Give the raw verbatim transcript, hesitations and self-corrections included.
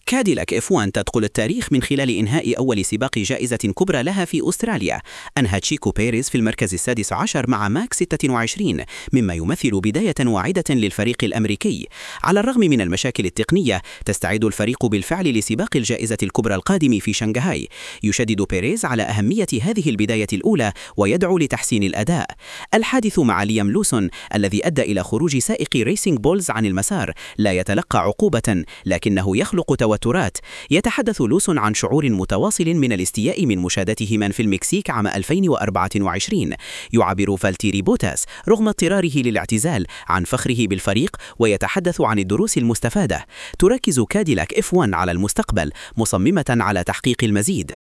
كاديلاك إف واحد تدخل التاريخ من خلال إنهاء أول سباق جائزة كبرى لها في أستراليا. أنهى تشيكو بيريز في المركز السادس عشر مع ماك ستة وعشرين، مما يمثل بداية واعدة للفريق الأمريكي. على الرغم من المشاكل التقنية، تستعد الفريق بالفعل لسباق الجائزة الكبرى القادم في شنغهاي. يشدد بيريز على أهمية هذه البداية الأولى ويدعو لتحسين الأداء. الحادث مع ليام لوسون الذي أدى إلى خروج سائق ريسينج بولز عن المسار لا يتلقى عقوبة، لكنه يخلق توترات. يتحدث لوسون عن شعور متواصل من الاستياء من مشاهدته من في المكسيك عام ألفين وأربعة وعشرين. يعبر فالتيري بوتاس رغم اضطراره للاعتزال عن فخره بالفريق، ويتحدث عن الدروس المستفادة. تركز كاديلاك إف واحد على المستقبل، مصممة على تحقيق المزيد.